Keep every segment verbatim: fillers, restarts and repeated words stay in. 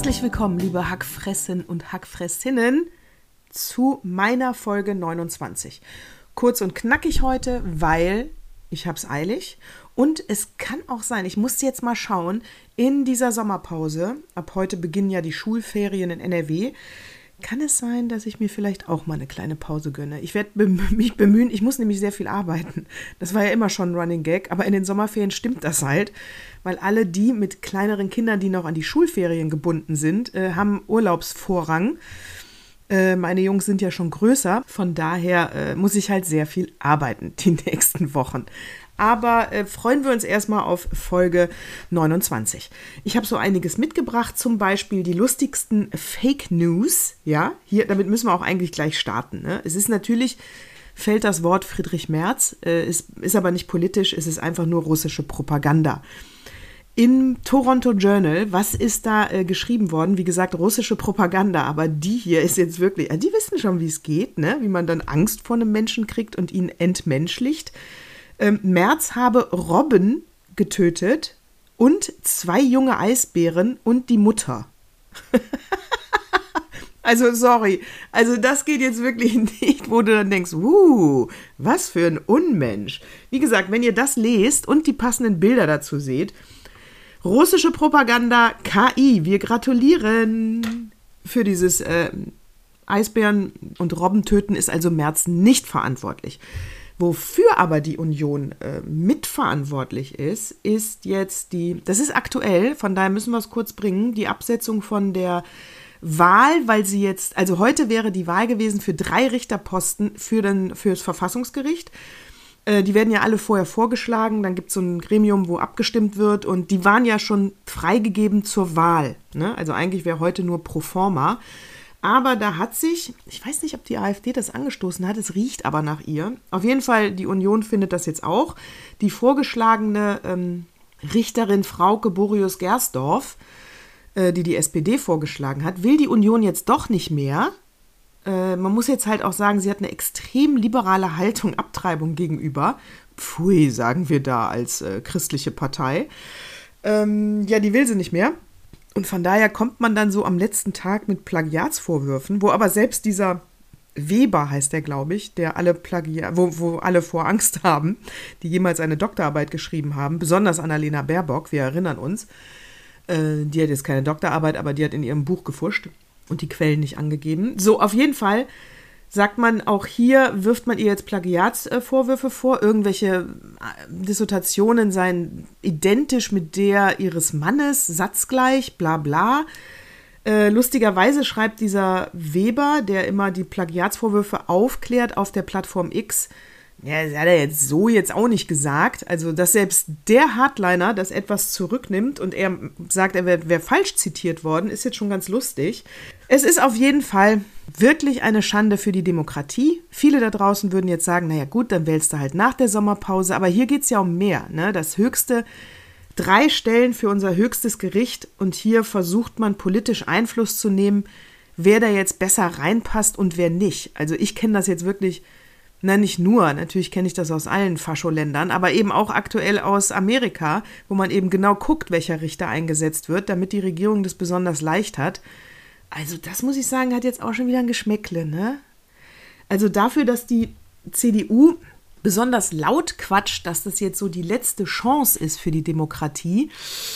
Herzlich willkommen, liebe Hackfressen und Hackfressinnen, zu meiner Folge neunundzwanzig. Kurz und knackig heute, weil ich hab's eilig und es kann auch sein, ich musste jetzt mal schauen, in dieser Sommerpause, ab heute beginnen ja die Schulferien in N R W, kann es sein, dass ich mir vielleicht auch mal eine kleine Pause gönne. Ich werde bem- mich bemühen, ich muss nämlich sehr viel arbeiten. Das war ja immer schon ein Running Gag, aber in den Sommerferien stimmt das halt, weil alle die mit kleineren Kindern, die noch an die Schulferien gebunden sind, äh, haben Urlaubsvorrang. Äh, meine Jungs sind ja schon größer, von daher äh, muss ich halt sehr viel arbeiten die nächsten Wochen. Aber äh, freuen wir uns erstmal auf Folge neunundzwanzig. Ich habe so einiges mitgebracht, zum Beispiel die lustigsten Fake News. Ja, hier, damit müssen wir auch eigentlich gleich starten. Ne? Es ist natürlich, fällt das Wort Friedrich Merz, äh, ist, ist aber nicht politisch, es ist einfach nur russische Propaganda. Im Toronto Journal, was ist da äh, geschrieben worden? Wie gesagt, russische Propaganda, aber die hier ist jetzt wirklich, äh, die wissen schon, wie es geht, ne? Wie man dann Angst vor einem Menschen kriegt und ihn entmenschlicht. Ähm, Merz habe Robben getötet und zwei junge Eisbären und die Mutter. Also sorry, also das geht jetzt wirklich nicht, wo du dann denkst, uh, was für ein Unmensch. Wie gesagt, wenn ihr das lest und die passenden Bilder dazu seht, russische Propaganda, K I, wir gratulieren. Für dieses äh, Eisbären- und Robbentöten ist also Merz nicht verantwortlich. Wofür aber die Union äh, mitverantwortlich ist, ist jetzt die, das ist aktuell, von daher müssen wir es kurz bringen, die Absetzung von der Wahl, weil sie jetzt, also heute wäre die Wahl gewesen für drei Richterposten für, den, für das Verfassungsgericht. Äh, die werden ja alle vorher vorgeschlagen, dann gibt es so ein Gremium, wo abgestimmt wird und die waren ja schon freigegeben zur Wahl. Ne? Also eigentlich wäre heute nur pro forma. Aber da hat sich, ich weiß nicht, ob die AfD das angestoßen hat, es riecht aber nach ihr. Auf jeden Fall, die Union findet das jetzt auch. Die vorgeschlagene ähm, Richterin Frauke Borius-Gersdorf, äh, die die S P D vorgeschlagen hat, will die Union jetzt doch nicht mehr. Äh, man muss jetzt halt auch sagen, sie hat eine extrem liberale Haltung Abtreibung gegenüber. Pfui, sagen wir da als äh, christliche Partei. Ähm, ja, die will sie nicht mehr. Und von daher kommt man dann so am letzten Tag mit Plagiatsvorwürfen, wo aber selbst dieser Weber, heißt der, glaube ich, der alle Plagiat, wo, wo alle vor Angst haben, die jemals eine Doktorarbeit geschrieben haben, besonders Annalena Baerbock, wir erinnern uns, äh, die hat jetzt keine Doktorarbeit, aber die hat in ihrem Buch gefuscht und die Quellen nicht angegeben. So, auf jeden Fall sagt man, auch hier wirft man ihr jetzt Plagiatsvorwürfe vor. Irgendwelche Dissertationen seien identisch mit der ihres Mannes, satzgleich, bla bla. Äh, lustigerweise schreibt dieser Weber, der immer die Plagiatsvorwürfe aufklärt auf der Plattform X, ja, das hat er jetzt so jetzt auch nicht gesagt. Also, dass selbst der Hardliner das etwas zurücknimmt und er sagt, er wäre wär falsch zitiert worden, ist jetzt schon ganz lustig. Es ist auf jeden Fall wirklich eine Schande für die Demokratie. Viele da draußen würden jetzt sagen, naja gut, dann wählst du halt nach der Sommerpause. Aber hier geht es ja um mehr. Ne? Das höchste, drei Stellen für unser höchstes Gericht. Und hier versucht man politisch Einfluss zu nehmen, wer da jetzt besser reinpasst und wer nicht. Also ich kenne das jetzt wirklich, na nicht nur, natürlich kenne ich das aus allen Fascholändern, aber eben auch aktuell aus Amerika, wo man eben genau guckt, welcher Richter eingesetzt wird, damit die Regierung das besonders leicht hat. Also das muss ich sagen, hat jetzt auch schon wieder ein Geschmäckle, ne? Also dafür, dass die C D U besonders laut quatscht, dass das jetzt so die letzte Chance ist für die Demokratie,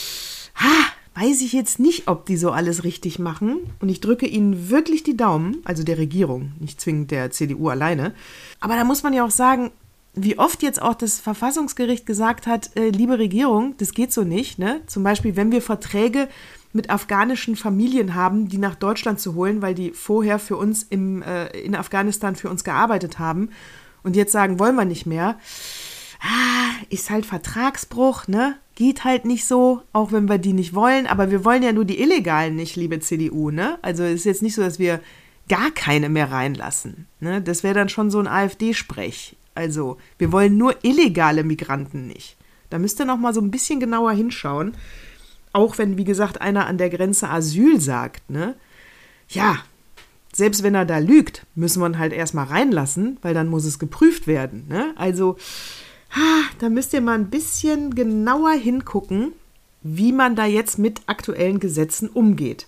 ha, weiß ich jetzt nicht, ob die so alles richtig machen. Und ich drücke ihnen wirklich die Daumen, also der Regierung, nicht zwingend der C D U alleine. Aber da muss man ja auch sagen, wie oft jetzt auch das Verfassungsgericht gesagt hat, äh, liebe Regierung, das geht so nicht, ne? Zum Beispiel, wenn wir Verträge mit afghanischen Familien haben, die nach Deutschland zu holen, weil die vorher für uns im, äh, in Afghanistan für uns gearbeitet haben und jetzt sagen, wollen wir nicht mehr. Ah, ist halt Vertragsbruch, ne? Geht halt nicht so, auch wenn wir die nicht wollen, aber wir wollen ja nur die Illegalen nicht, liebe C D U, ne? Also es ist jetzt nicht so, dass wir gar keine mehr reinlassen, ne? Das wäre dann schon so ein AfD-Sprech. Also, wir wollen nur illegale Migranten nicht. Da müsst ihr noch mal so ein bisschen genauer hinschauen. Auch wenn, wie gesagt, einer an der Grenze Asyl sagt, ne? Ja, selbst wenn er da lügt, müssen wir ihn halt erstmal reinlassen, weil dann muss es geprüft werden, ne? Also, da müsst ihr mal ein bisschen genauer hingucken, wie man da jetzt mit aktuellen Gesetzen umgeht.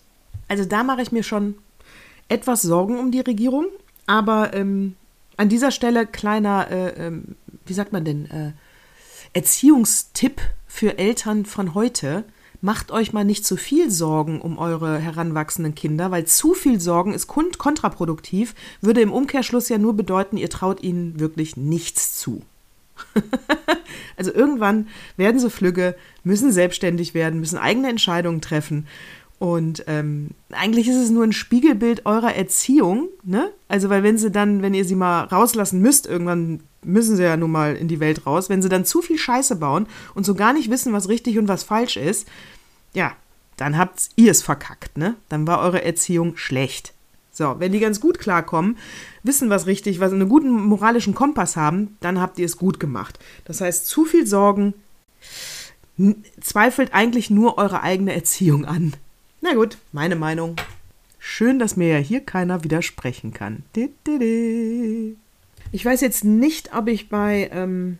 Also da mache ich mir schon etwas Sorgen um die Regierung, aber ähm, an dieser Stelle kleiner, äh, ähm, wie sagt man denn, äh, Erziehungstipp für Eltern von heute. Macht euch mal nicht zu viel Sorgen um eure heranwachsenden Kinder, weil zu viel Sorgen ist kontraproduktiv, würde im Umkehrschluss ja nur bedeuten, ihr traut ihnen wirklich nichts zu. Also irgendwann werden sie flügge, müssen selbstständig werden, müssen eigene Entscheidungen treffen. Und ähm, eigentlich ist es nur ein Spiegelbild eurer Erziehung, ne? Also weil wenn sie dann, wenn ihr sie mal rauslassen müsst, irgendwann müssen sie ja nun mal in die Welt raus, wenn sie dann zu viel Scheiße bauen und so gar nicht wissen, was richtig und was falsch ist, ja, dann habt ihr es verkackt, ne? Dann war eure Erziehung schlecht. So, wenn die ganz gut klarkommen, wissen, was richtig, was einen guten moralischen Kompass haben, dann habt ihr es gut gemacht. Das heißt, zu viel Sorgen n- zweifelt eigentlich nur eure eigene Erziehung an. Na gut, meine Meinung. Schön, dass mir ja hier keiner widersprechen kann. Ich weiß jetzt nicht, ob ich bei ähm,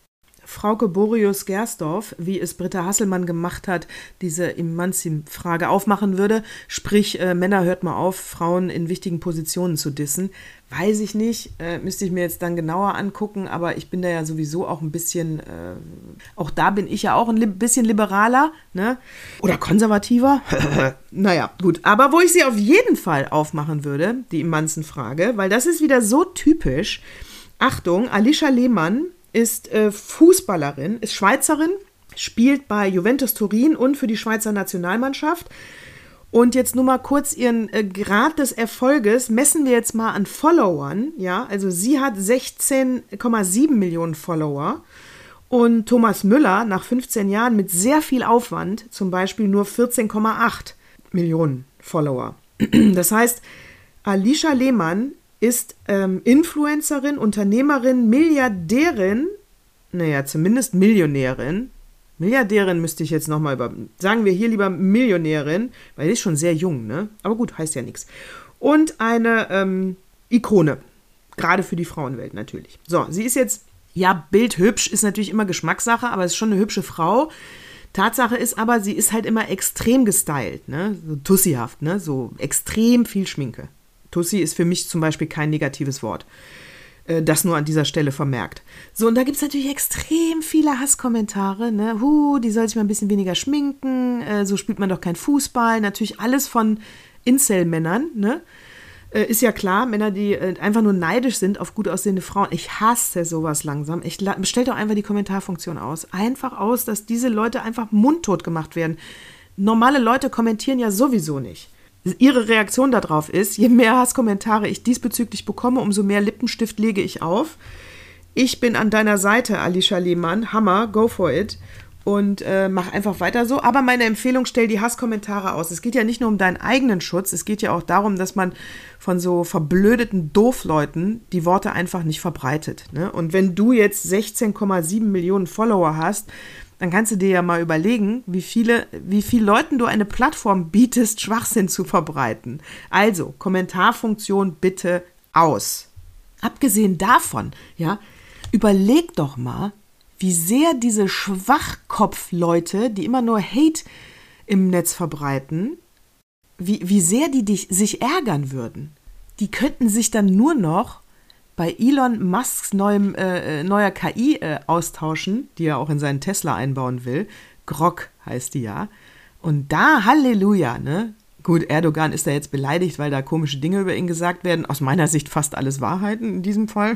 Frauke Borius-Gersdorf, wie es Britta Hasselmann gemacht hat, diese Emanzip-Frage aufmachen würde. Sprich, äh, Männer, hört mal auf, Frauen in wichtigen Positionen zu dissen. Weiß ich nicht, äh, müsste ich mir jetzt dann genauer angucken, aber ich bin da ja sowieso auch ein bisschen, äh, auch da bin ich ja auch ein li- bisschen liberaler, ne? Oder konservativer. Naja, gut. Aber wo ich sie auf jeden Fall aufmachen würde, die Emanzen-Frage, weil das ist wieder so typisch. Achtung, Alicia Lehmann ist äh, Fußballerin, ist Schweizerin, spielt bei Juventus Turin und für die Schweizer Nationalmannschaft. Und jetzt nur mal kurz ihren äh, Grad des Erfolges messen wir jetzt mal an Followern. Ja, also sie hat sechzehn Komma sieben Millionen Follower und Thomas Müller nach fünfzehn Jahren mit sehr viel Aufwand zum Beispiel nur vierzehn Komma acht Millionen Follower. Das heißt, Alicia Lehmann ist ähm, Influencerin, Unternehmerin, Milliardärin, naja, zumindest Millionärin. Milliardärin müsste ich jetzt nochmal über, sagen wir hier lieber Millionärin, weil die ist schon sehr jung, ne? Aber gut, heißt ja nichts. Und eine ähm, Ikone, gerade für die Frauenwelt natürlich. So, sie ist jetzt, ja, bildhübsch, ist natürlich immer Geschmackssache, aber ist schon eine hübsche Frau. Tatsache ist aber, sie ist halt immer extrem gestylt, ne? So tussihaft, ne? So extrem viel Schminke. Tussi ist für mich zum Beispiel kein negatives Wort. Äh, das nur an dieser Stelle vermerkt. So, und da gibt es natürlich extrem viele Hasskommentare. Ne? Huh, die soll sich mal ein bisschen weniger schminken. Äh, so spielt man doch kein Fußball. Natürlich alles von Incel-Männern. Ne? Äh, ist ja klar, Männer, die äh, einfach nur neidisch sind auf gut aussehende Frauen. Ich hasse sowas langsam. Ich la- stellt doch einfach die Kommentarfunktion aus. Einfach aus, dass diese Leute einfach mundtot gemacht werden. Normale Leute kommentieren ja sowieso nicht. Ihre Reaktion darauf ist, je mehr Hasskommentare ich diesbezüglich bekomme, umso mehr Lippenstift lege ich auf. Ich bin an deiner Seite, Alicia Lehmann. Hammer, go for it. Und äh, mach einfach weiter so. Aber meine Empfehlung, stell die Hasskommentare aus. Es geht ja nicht nur um deinen eigenen Schutz, es geht ja auch darum, dass man von so verblödeten Doofleuten die Worte einfach nicht verbreitet. Ne? Und wenn du jetzt sechzehn Komma sieben Millionen Follower hast, dann kannst du dir ja mal überlegen, wie viele, wie viel Leuten du eine Plattform bietest, Schwachsinn zu verbreiten. Also, Kommentarfunktion bitte aus. Abgesehen davon, ja, überleg doch mal, wie sehr diese Schwachkopf-Leute, die immer nur Hate im Netz verbreiten, wie, wie sehr die dich, sich ärgern würden. Die könnten sich dann nur noch bei Elon Musks neuem, äh, neuer K I äh, austauschen, die er auch in seinen Tesla einbauen will. Grok heißt die ja. Und da, Halleluja, ne? Gut, Erdogan ist da jetzt beleidigt, weil da komische Dinge über ihn gesagt werden. Aus meiner Sicht fast alles Wahrheiten in diesem Fall.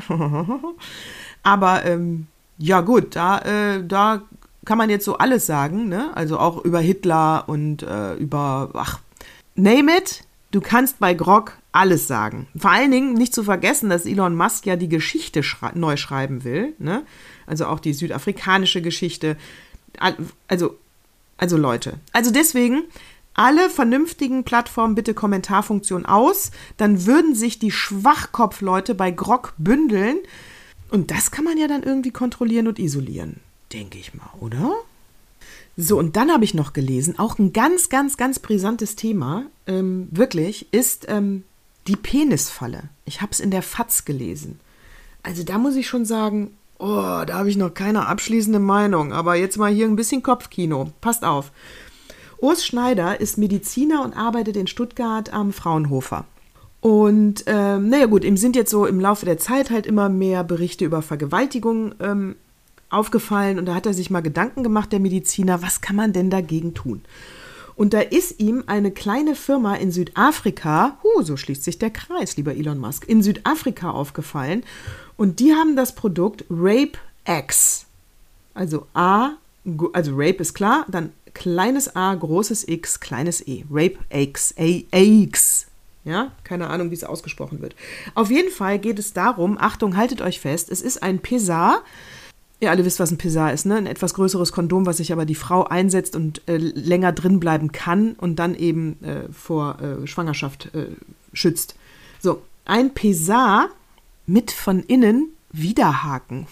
Aber ähm, ja gut, da, äh, da kann man jetzt so alles sagen, ne? Also auch über Hitler und äh, über, ach, name it. Du kannst bei Grok alles sagen. Vor allen Dingen nicht zu vergessen, dass Elon Musk ja die Geschichte schrei- neu schreiben will. Ne? Also auch die südafrikanische Geschichte. Also, also Leute. Also deswegen, alle vernünftigen Plattformen bitte Kommentarfunktion aus. Dann würden sich die Schwachkopfleute bei Grok bündeln. Und das kann man ja dann irgendwie kontrollieren und isolieren. Denke ich mal, oder? So, und dann habe ich noch gelesen, auch ein ganz, ganz, ganz brisantes Thema, ähm, wirklich, ist ähm, die Penisfalle. Ich habe es in der F A Z gelesen. Also da muss ich schon sagen, oh, da habe ich noch keine abschließende Meinung, aber jetzt mal hier ein bisschen Kopfkino. Passt auf. Urs Schneider ist Mediziner und arbeitet in Stuttgart am Fraunhofer. Und ähm, naja gut, ihm sind jetzt so im Laufe der Zeit halt immer mehr Berichte über Vergewaltigung ähm, aufgefallen. Und da hat er sich mal Gedanken gemacht, der Mediziner, was kann man denn dagegen tun? Und da ist ihm eine kleine Firma in Südafrika, huh, so schließt sich der Kreis, lieber Elon Musk, in Südafrika aufgefallen. Und die haben das Produkt Rape X. Also A, also Rape ist klar, dann kleines A, großes X, kleines E. Rape X, A X. Ja, keine Ahnung, wie es ausgesprochen wird. Auf jeden Fall geht es darum, Achtung, haltet euch fest, es ist ein Pesar. Ihr alle wisst, was ein Pesar ist, ne? Ein etwas größeres Kondom, was sich aber die Frau einsetzt und äh, länger drin bleiben kann und dann eben äh, vor äh, Schwangerschaft äh, schützt. So, ein Pesar mit von innen Widerhaken.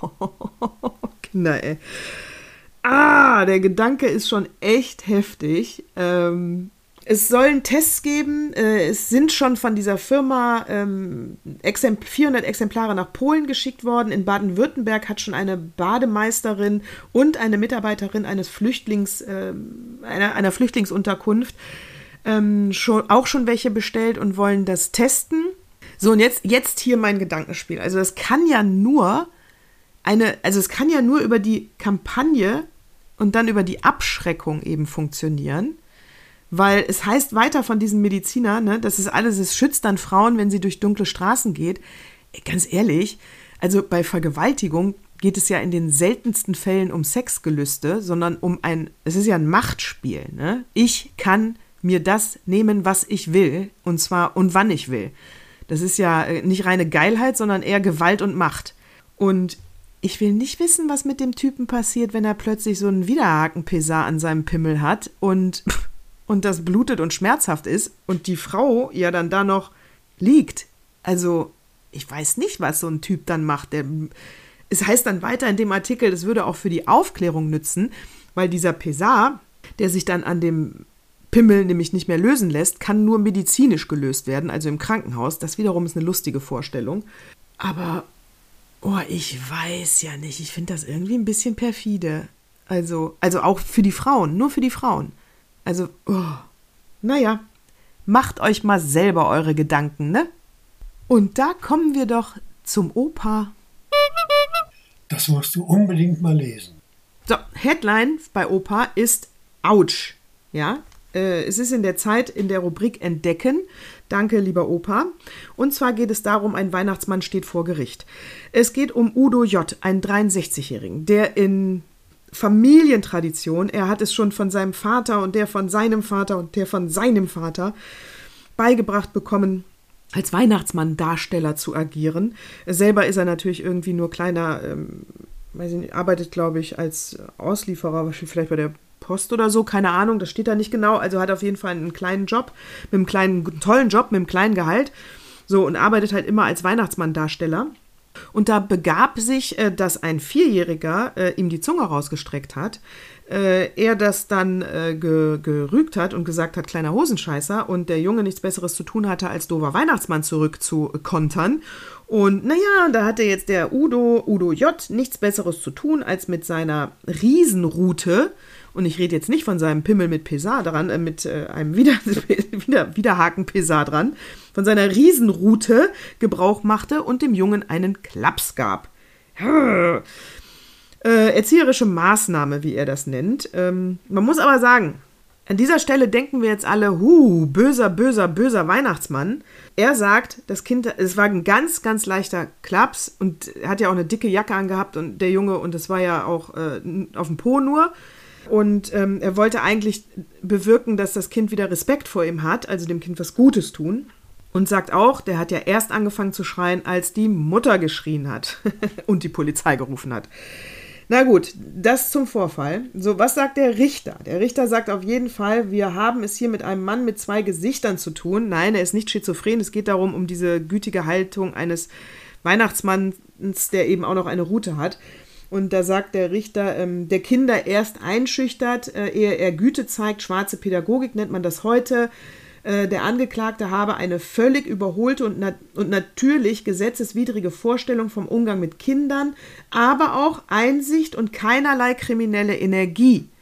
Kinder, ey. Ah, der Gedanke ist schon echt heftig. Ähm, es sollen Tests geben. Äh, es sind schon von dieser Firma ähm, Exempl- vierhundert Exemplare nach Polen geschickt worden. In Baden-Württemberg hat schon eine Bademeisterin und eine Mitarbeiterin eines Flüchtlings, äh, einer, einer Flüchtlingsunterkunft ähm, schon, auch schon welche bestellt und wollen das testen. So, und jetzt, jetzt hier mein Gedankenspiel. Also das kann ja nur eine, also es kann ja nur über die Kampagne und dann über die Abschreckung eben funktionieren. Weil es heißt weiter von diesem Mediziner, ne, das ist alles, es schützt dann Frauen, wenn sie durch dunkle Straßen geht. Ey, ganz ehrlich, also bei Vergewaltigung geht es ja in den seltensten Fällen um Sexgelüste, sondern um ein, es ist ja ein Machtspiel. Ne? Ich kann mir das nehmen, was ich will, und zwar und wann ich will. Das ist ja nicht reine Geilheit, sondern eher Gewalt und Macht. Und ich will nicht wissen, was mit dem Typen passiert, wenn er plötzlich so einen Widerhaken-Pesar an seinem Pimmel hat und und das blutet und schmerzhaft ist und die Frau ja dann da noch liegt. Also, ich weiß nicht, was so ein Typ dann macht. Der, es heißt dann weiter in dem Artikel, das würde auch für die Aufklärung nützen, weil dieser Pesar, der sich dann an dem Pimmel nämlich nicht mehr lösen lässt, kann nur medizinisch gelöst werden, also im Krankenhaus. Das wiederum ist eine lustige Vorstellung. Aber, oh, ich weiß ja nicht. Ich finde das irgendwie ein bisschen perfide. Also, also auch für die Frauen, nur für die Frauen. Also, oh, naja, macht euch mal selber eure Gedanken, ne? Und da kommen wir doch zum Opa. Das musst du unbedingt mal lesen. So, Headline bei Opa ist Autsch, ja? Äh, es ist in der Zeit in der Rubrik Entdecken. Danke, lieber Opa. Und zwar geht es darum, ein Weihnachtsmann steht vor Gericht. Es geht um Udo J., einen dreiundsechzigjährigen, der in Familientradition, er hat es schon von seinem Vater und der von seinem Vater und der von seinem Vater beigebracht bekommen, als Weihnachtsmann-Darsteller zu agieren. Selber ist er natürlich irgendwie nur kleiner, ähm, weiß ich nicht, arbeitet, glaube ich, als Auslieferer, vielleicht bei der Post oder so, keine Ahnung, das steht da nicht genau, also hat auf jeden Fall einen kleinen Job, mit einem kleinen, tollen Job, mit einem kleinen Gehalt, so, und arbeitet halt immer als Weihnachtsmann-Darsteller. Und da begab sich, äh, dass ein Vierjähriger äh, ihm die Zunge rausgestreckt hat, äh, er das dann äh, ge- gerügt hat und gesagt hat, kleiner Hosenscheißer, und der Junge nichts Besseres zu tun hatte, als doofer Weihnachtsmann zurückzukontern. Und naja, da hatte jetzt der Udo, Udo J., nichts Besseres zu tun, als mit seiner Riesenrute, und ich rede jetzt nicht von seinem Pimmel mit Pesar dran, äh, mit äh, einem Wider- Wider- Widerhaken-Pesar dran, von seiner Riesenrute Gebrauch machte und dem Jungen einen Klaps gab. Äh, erzieherische Maßnahme, wie er das nennt. Ähm, man muss aber sagen, an dieser Stelle denken wir jetzt alle, hu, böser, böser, böser Weihnachtsmann. Er sagt, das Kind, es war ein ganz, ganz leichter Klaps und er hat ja auch eine dicke Jacke angehabt und der Junge, und das war ja auch äh, auf dem Po nur. Und ähm, er wollte eigentlich bewirken, dass das Kind wieder Respekt vor ihm hat, also dem Kind was Gutes tun. Und sagt auch, der hat ja erst angefangen zu schreien, als die Mutter geschrien hat und die Polizei gerufen hat. Na gut, das zum Vorfall. So, was sagt der Richter? Der Richter sagt auf jeden Fall, wir haben es hier mit einem Mann mit zwei Gesichtern zu tun. Nein, er ist nicht schizophren. Es geht darum, um diese gütige Haltung eines Weihnachtsmanns, der eben auch noch eine Rute hat. Und da sagt der Richter, ähm, der Kinder erst einschüchtert, äh, ehe er Güte zeigt. Schwarze Pädagogik nennt man das heute. Äh, der Angeklagte habe eine völlig überholte und, nat- und natürlich gesetzeswidrige Vorstellung vom Umgang mit Kindern, aber auch Einsicht und keinerlei kriminelle Energie.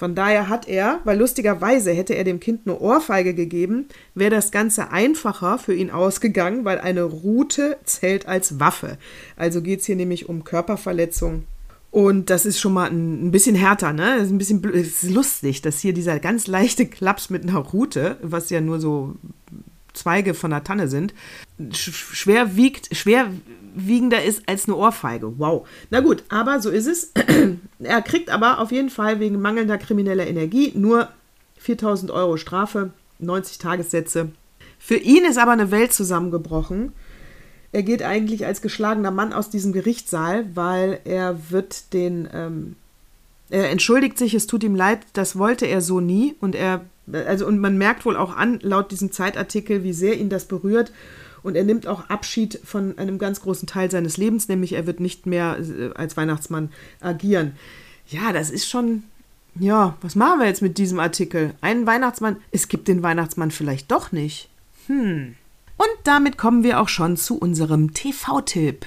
Von daher hat er, weil lustigerweise hätte er dem Kind eine Ohrfeige gegeben, wäre das Ganze einfacher für ihn ausgegangen, weil eine Rute zählt als Waffe. Also geht es hier nämlich um Körperverletzung. Und das ist schon mal ein, ein bisschen härter, ne? Das ist ein bisschen blöd. Es ist lustig, dass hier dieser ganz leichte Klaps mit einer Rute, was ja nur so Zweige von der Tanne sind, schwer wiegt, schwerwiegender ist als eine Ohrfeige. Wow. Na gut, aber so ist es. Er kriegt aber auf jeden Fall wegen mangelnder krimineller Energie nur viertausend Euro Strafe, neunzig Tagessätze. Für ihn ist aber eine Welt zusammengebrochen. Er geht eigentlich als geschlagener Mann aus diesem Gerichtssaal, weil er wird den, ähm, er entschuldigt sich, es tut ihm leid, das wollte er so nie. Und er, also und man merkt wohl auch an, laut diesem Zeitartikel, wie sehr ihn das berührt. Und er nimmt auch Abschied von einem ganz großen Teil seines Lebens, nämlich er wird nicht mehr als Weihnachtsmann agieren. Ja, das ist schon, ja, was machen wir jetzt mit diesem Artikel? Einen Weihnachtsmann, es gibt den Weihnachtsmann vielleicht doch nicht. Hm. Und damit kommen wir auch schon zu unserem T V-Tipp.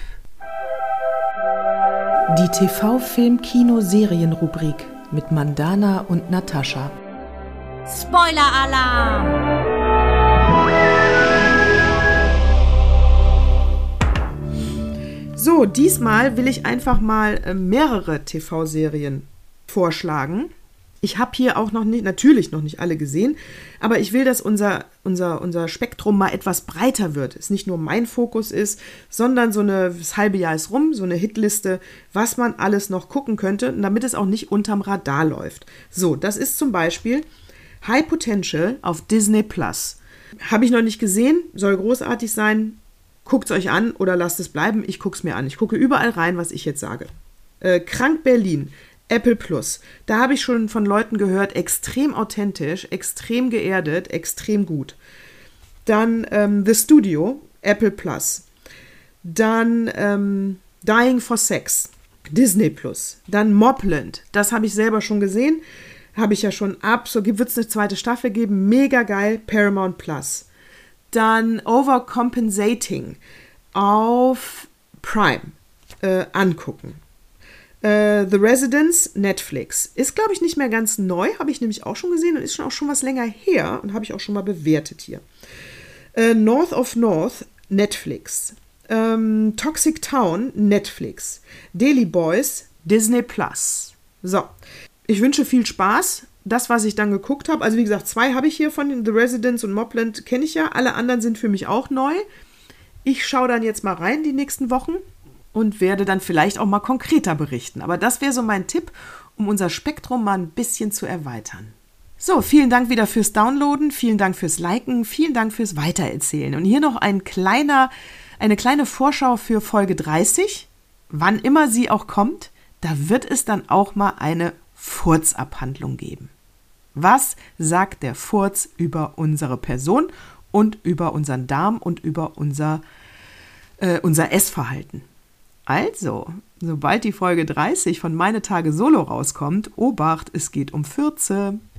Die T V-Film-Kino-Serien-Rubrik mit Mandana und Natascha. Spoiler-Alarm! So, diesmal will ich einfach mal äh, mehrere T V-Serien vorschlagen. Ich habe hier auch noch nicht, natürlich noch nicht alle gesehen, aber ich will, dass unser, unser, unser Spektrum mal etwas breiter wird. Es nicht nur mein Fokus ist, sondern so eine, das halbe Jahr ist rum, so eine Hitliste, was man alles noch gucken könnte, damit es auch nicht unterm Radar läuft. So, das ist zum Beispiel High Potential auf Disney Plus. Habe ich noch nicht gesehen, soll großartig sein. Guckt es euch an oder lasst es bleiben. Ich gucke es mir an. Ich gucke überall rein, was ich jetzt sage. Äh, Krank Berlin. Apple Plus. Da habe ich schon von Leuten gehört, extrem authentisch, extrem geerdet, extrem gut. Dann ähm, The Studio, Apple Plus. Dann ähm, Dying for Sex, Disney Plus. Dann Mobland, das habe ich selber schon gesehen. Habe ich ja schon ab. So wird es eine zweite Staffel geben. Mega geil, Paramount Plus. Dann Overcompensating auf Prime äh, angucken. The Residence, Netflix. Ist, glaube ich, nicht mehr ganz neu, habe ich nämlich auch schon gesehen und ist schon auch schon was länger her und habe ich auch schon mal bewertet hier. Uh, North of North, Netflix. Um, Toxic Town, Netflix. Daily Boys, Disney Plus. So, ich wünsche viel Spaß. Das, was ich dann geguckt habe, also wie gesagt, zwei habe ich hier von The Residence und Mobland, kenne ich ja. Alle anderen sind für mich auch neu. Ich schaue dann jetzt mal rein die nächsten Wochen und werde dann vielleicht auch mal konkreter berichten. Aber das wäre so mein Tipp, um unser Spektrum mal ein bisschen zu erweitern. So, vielen Dank wieder fürs Downloaden, vielen Dank fürs Liken, vielen Dank fürs Weitererzählen. Und hier noch ein kleiner, eine kleine Vorschau für Folge dreißig. Wann immer sie auch kommt, da wird es dann auch mal eine Furzabhandlung geben. Was sagt der Furz über unsere Person und über unseren Darm und über unser, äh, unser Essverhalten? Also, sobald die Folge dreißig von Meine Tage Solo rauskommt, Obacht, es geht um Fürze.